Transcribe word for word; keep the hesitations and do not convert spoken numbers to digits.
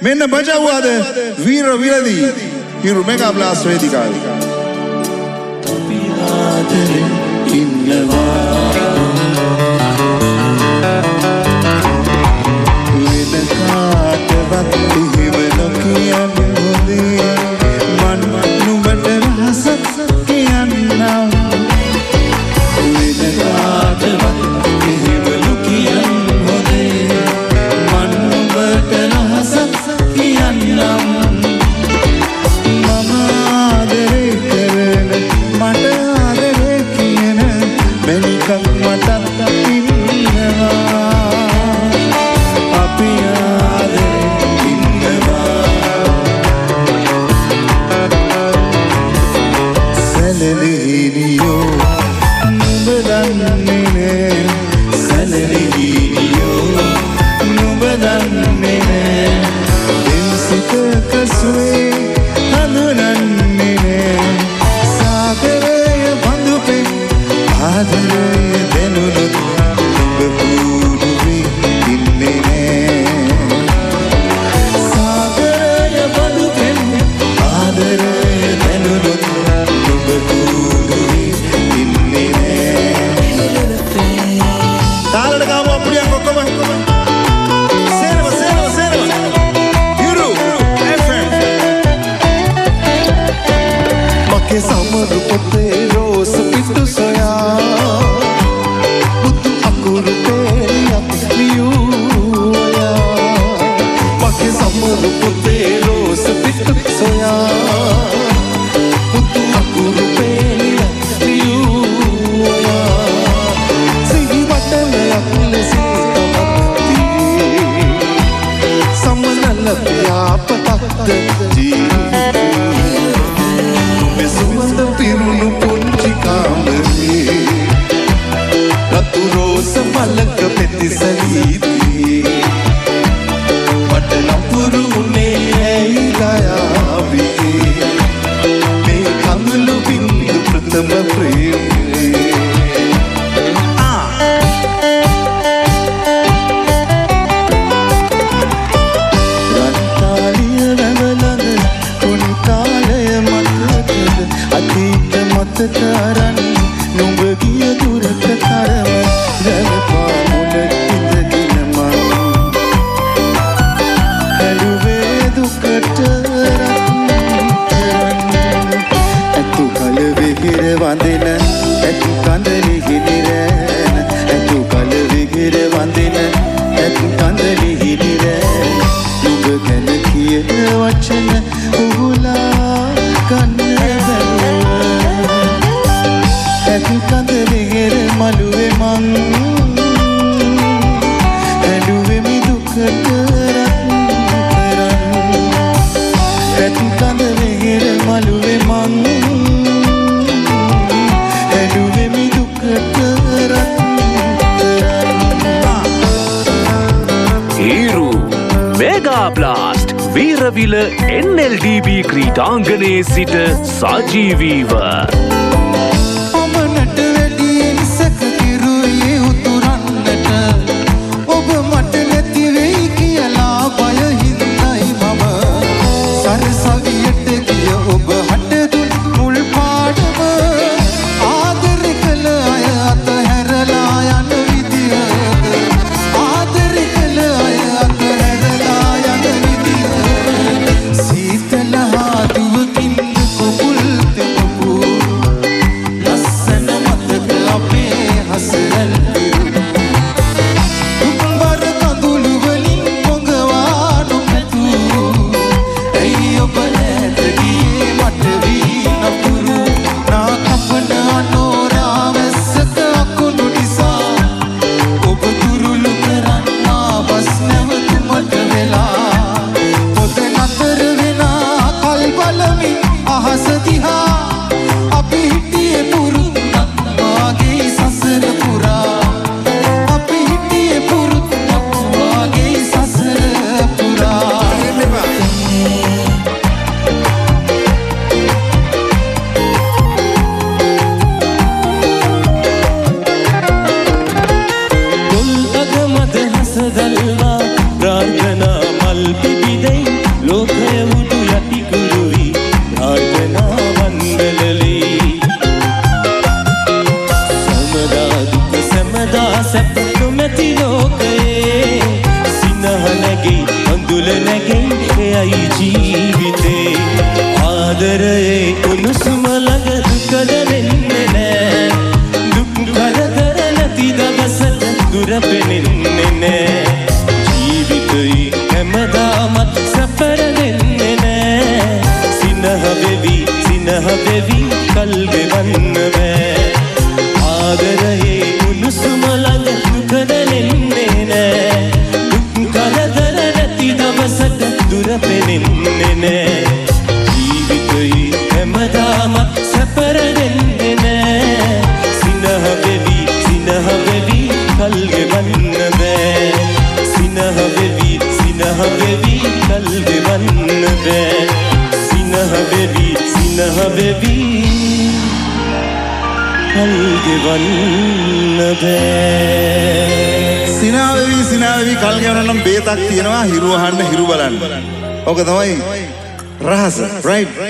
මෙන්න බජවුවාද වීර විරදී හිරු mega blast වේදිකාවේ. අපි ආදරේ ඉන්නවා වෙන කාටවත් එහෙම නොකියන්න හොඳේ මන් නුඹට රහසක් කියන්නම් වෙන කාටවත් එහෙම නොකියන්න හොඳේ මන් නුඹට රහසක් කියන්නම් මම ආදරේ කරන මට ආදරේ කියන මැනිකක් මටත් ඉන්නවා අපි ආදරේ ඉන්නවා සැලලිහිනියෝ නුඹ දන්නේ නෑ සැලලිහිනියෝ නුඹ දන්නේ නෑ දෙන්සිතක සුවේ හඳුනන්නේ නෑ සාගරය බඳුපෙන් ආදරය දෙනුනොත් නුඹ කූඩුවේ ඉන්නේ නෑ සාගරය බඳුපෙන් ආදරය දෙනුනොත් නුඹ කූඩුවේ ඉන්නේ නෑ තාලට ගාමු අප්පුඩියක් ඔක්කොම සේනව සේනව සේනව හිරු එෆ් එම් මගේ සමරු පොතේ රෝස පිටු සොයා බුදු අකුරු පෙරියක් ලියුවා මගේ සමරු පොතේ රෝස පිටු සොයා බුදු අකුරු පෙරියක් ලියුවා සිහි වටලයක් ලෙසින් තවත්ී සමනල ව්‍යාපතක්ද ජීවිතේ සුවඳ පිරුණු පුංචි කාමරේ රතු රෝස මලක පෙතිසලීදී මට නපුරු උනේ ඇයි ගයාවිගේ මේ කඳුළු බින්දු ප්‍රථම ප්‍රේමේ රන්තාලිය වැවලඳ කුණු කාලය මතකද අතීත මතකරන් නුඹ ගිය දුරට තරම රැවපා මුල ඉඳගෙන මම ඇලුවේ දුකට රත්තරන් ඇතු කල විහිර වඳින ඇතු කඳලි හිදිරෑන ඇතු කල විහිර වඳින ඇතු කඳලි හිදිරෑන නුඹ ගැන කියන වචන උහුලා කන්න ඇතු කඳලිගෙර මළුවේ මං ඇලුවෙමි දුකට රත්තරන් ඇතු කඳලිගෙර මළුවේ මං ඇලුවෙමි දුකට රත්තරන් Hiru mega blast Weerawila N L D B ක්‍රීඩාංගණයේ සිට සජීවීව සීතල හා දුවකින් කොපුල් තෙමපු නැගෙයි එයයි ජීවිතේ ආදරයේ උණුසුම ළඟ දුක දැනෙන්නේ නෑ දුක් කරදර නැති දවසට දුර පෙනෙන්නේ නෑ ජීවිතේ හැමදාමත් සැපර දෙන්නේ නෑ සිනහ වෙවි සිනහ වෙවි කල් ගෙවන්න බෑ ආදරයේ උණුසුම ළඟ දුක දැනෙන්නේ නෑ දුක් කරදර නැති දවසට දුර පෙනෙන්නේ නෑ ජීවිතේ හැමදාමත් සැපර දෙන්නේ නෑ සිනහ වෙවි සිනහ වෙවි කල් ගෙවන්න බෑ සිනහ වෙවි සිනහ වෙවි කල් ගෙවන්න බෑ සිනහ වෙවි සිනහ වෙවි කල් ගෙවන්න බෑ සිනාවෙවි සිනාවෙවි කල් ගෙවන්න නම් බේතක් තියෙනවා හිරු අහන්න හිරු බලන්න. ඕක තමයි රහස. රයිට්.